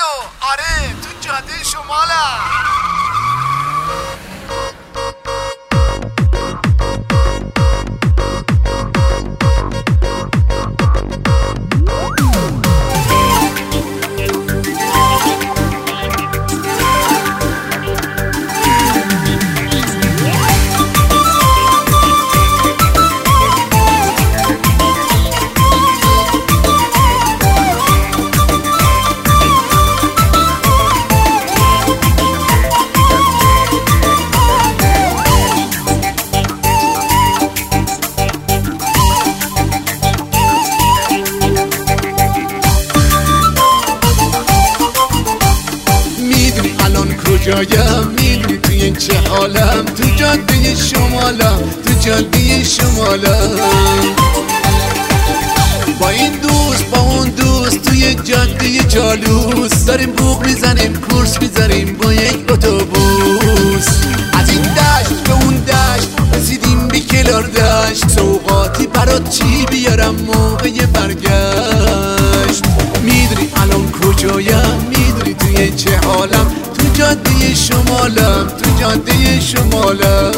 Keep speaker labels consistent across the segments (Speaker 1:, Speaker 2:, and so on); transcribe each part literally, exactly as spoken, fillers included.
Speaker 1: آره تو جاده شمالم.
Speaker 2: کجایم میدونی توی این چه حالم، تو جاده شمالم، تو جاده شمالم. با این دوست با اون دوست توی جاده جالوس داریم بوق میزنیم، کورس میزنیم با یک اتوبوس. از این دشت به اون دشت رسیدیم به کلار دشت، سوغاتی برات چی بیارم موقع برگشت. میدونی الان کجایم، میدونی توی چه حالم، تو جاده شمالم، تو جاده شمالم.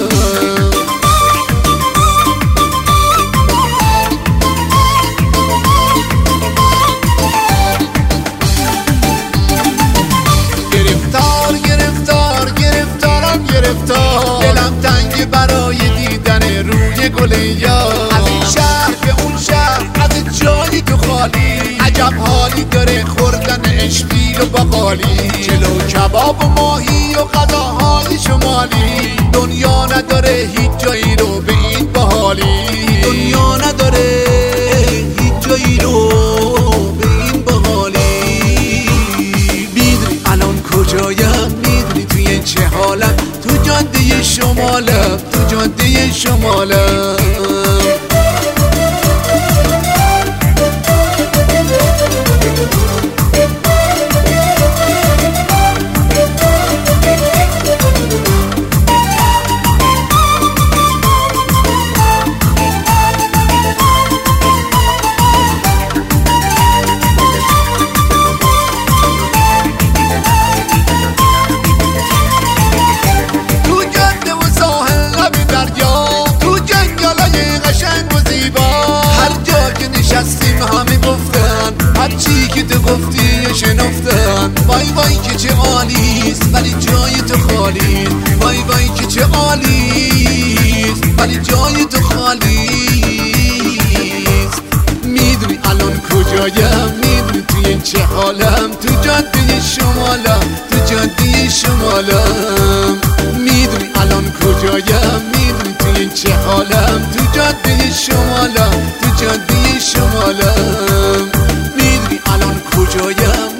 Speaker 2: گرفتار گرفتار گرفتارم گرفتار، دلم تنگ برای دیدن روی گل یار. از این شهر به اون شهر، از جایی تو خالی، عجب حالی داره خوردن اشبیل و باقالی، چلو کباب و ماهی و غذاهای شمالی. دنیا نداره هیچ جایی رو به این باحالی، دنیا نداره هیچ جایی رو به این باحالی. میدونی الان کجایم، میدونی توی چه حالم، تو جاده شمالم، تو جاده شمالم. همه گفتن هرچی که تو گفتی شنفتن. وای وای که چه عالیست ولی جای تو خالیست، وای وای که چه عالیست ولی جای تو خالیست. میدونی الان کجایم، میدونی توی چه حالم، تو جاده شمالم، تو جاده شمالم. میدونی الان کجایم، میدونی توی چه حالم، تو جاده شمالم، تو جاده شمالم. میدونی الان کجایم.